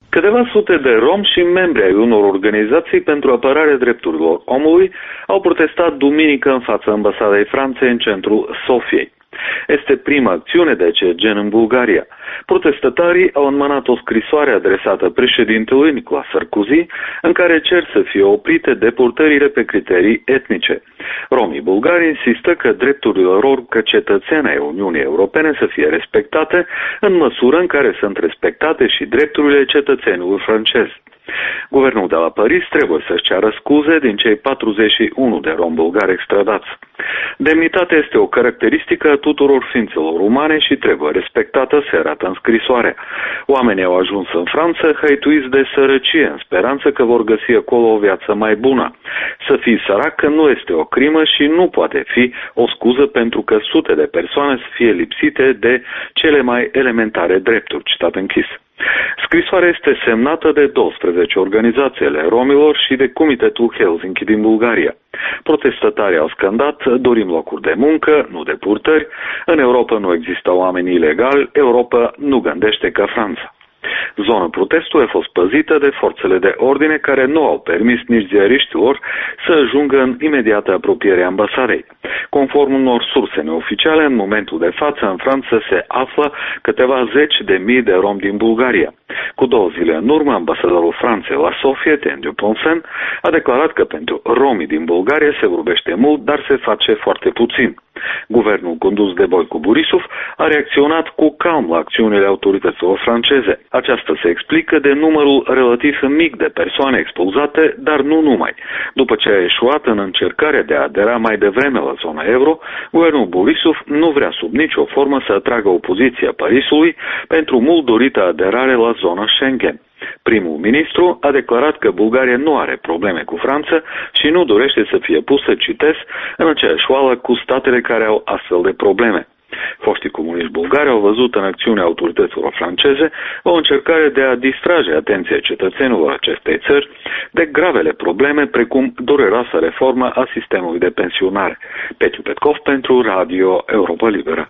Câteva sute de romi și membri ai unor organizații pentru apărarea drepturilor omului au protestat duminică în fața ambasadei Franței în centrul Sofiei. Este prima acțiune de acest gen în Bulgaria. Protestatarii au înmânat o scrisoare adresată președintelui Nicolas Sarkozy, în care cer să fie oprite deportările pe criterii etnice. Romii bulgari insistă că drepturile lor ca cetățeni ai Uniunii Europene să fie respectate în măsură în care sunt respectate și drepturile cetățenilor francezi. Guvernul de la Paris trebuie să-și ceară scuze din cei 41 de romi bulgari extradați. Demnitatea este o caracteristică a tuturor ființelor umane și trebuie respectată, se arată în scrisoare. Oamenii au ajuns în Franța hăituiți de sărăcie, în speranță că vor găsi acolo o viață mai bună. Să fii sărac nu este o crimă și nu poate fi o scuză pentru că sute de persoane să fie lipsite de cele mai elementare drepturi. Citat închis. Scrisoarea este semnată de 12 organizații ale romilor și de Comitetul Helsinki din Bulgaria. Protestatarii au scandat: dorim locuri de muncă, nu deportări, în Europa nu există oameni ilegali, Europa nu gândește ca Franța. Zona protestului a fost păzită de forțele de ordine care nu au permis nici ziariștilor să ajungă în imediată apropiere ambasadei. Conform unor surse neoficiale, în momentul de față în Franța se află câteva zeci de mii de romi din Bulgaria. Cu 2 zile în urmă, ambasadorul Franței la Sofia, Ten Duponsen, a declarat că pentru romii din Bulgaria se vorbește mult, dar se face foarte puțin. Guvernul condus de Boico Borisov a reacționat cu calm la acțiunile autorităților franceze. Aceasta se explică de numărul relativ mic de persoane expulzate, dar nu numai. După ce a eșuat în încercarea de a adera mai devreme la zona euro, guvernul Borisov nu vrea sub nicio formă să atragă opoziția Parisului pentru mult dorită aderare la zona Schengen. Primul ministru a declarat că Bulgaria nu are probleme cu Franța și nu dorește să fie pusă, citez, în aceeași oală cu statele care au astfel de probleme. Foștii comuniști bulgari au văzut în acțiunea autorităților franceze o încercare de a distrage atenția cetățenilor acestei țări de gravele probleme precum dureroasa reformă a sistemului de pensionare. Petiu Petkov pentru Radio Europa Liberă.